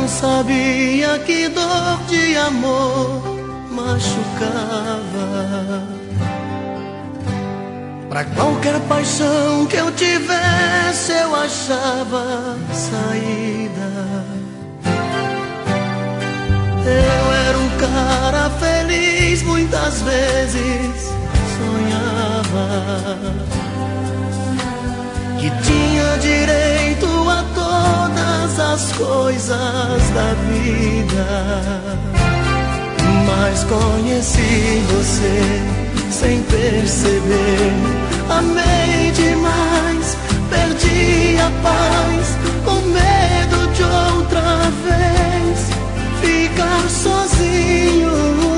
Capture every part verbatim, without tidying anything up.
não sabia que dor de amor machucava. Pra qualquer paixão que eu tivesse, eu achava saída. Eu era um cara feliz, muitas vezes sonhava que tinha direito a todas as coisas da vida. Mas conheci você sem perceber, amei demais, perdi a paz, com medo de outra vez ficar sozinho.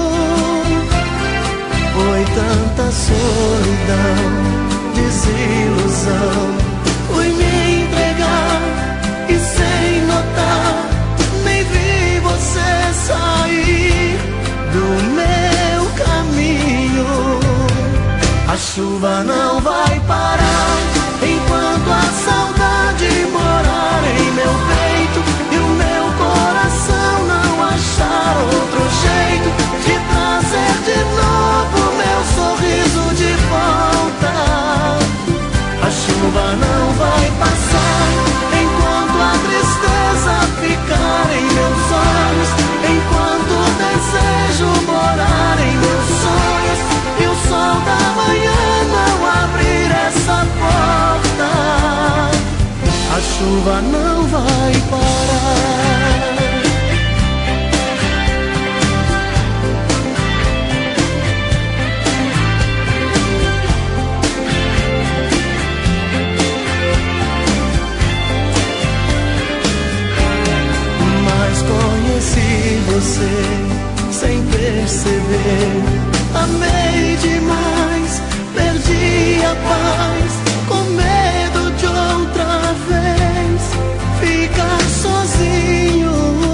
Foi tanta solidão, desilusão, fui me entregar e sem notar, nem vi você sair do meu caminho. A chuva não vai parar enquanto a saudade morar em meu peito e o meu coração não achar outro jeito de trazer de novo meu sorriso de volta. A chuva não vai passar enquanto a tristeza ficar em meus olhos, enquanto o desejo morar em meus sonhos e o sol da manhã não abrir essa porta. A chuva não vai parar. Mas conheci você sem perceber, amei demais, perdi a paz, com medo de outra vez ficar sozinho.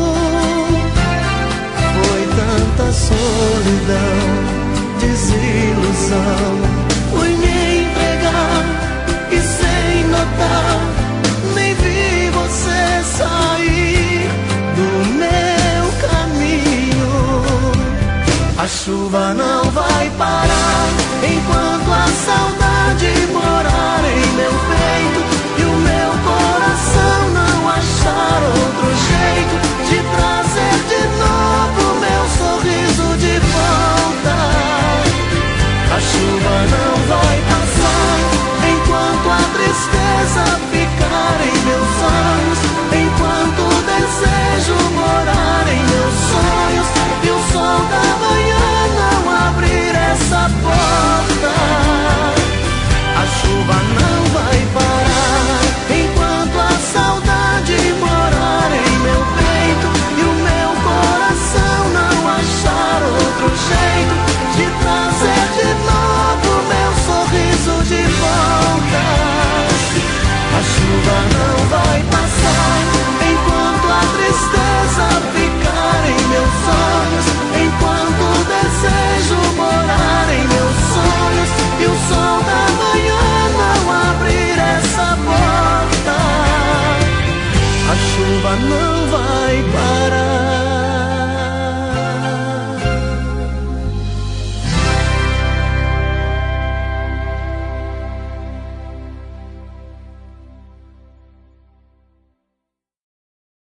Foi tanta solidão, desilusão, fui me entregar e sem notar, nem vi você sair do meu caminho. A chuva não vai parar enquanto a saudade morar em meu peito e o meu coração não achar outro jeito de trazer de novo meu sorriso de volta. A chuva não vai passar enquanto a tristeza ficar em meus olhos, enquanto o desejo morar em meus sonhos e o sol da manhã não abrir essa porta. A chuva não vai parar enquanto a saudade morar em meu peito e o meu coração não achar outro jeito de trazer de novo meu sorriso de volta. A chuva não vai passar enquanto a tristeza ficar em meus olhos, enquanto o desejo morar em meus sonhos e o sol da manhã não abrir essa porta. A chuva não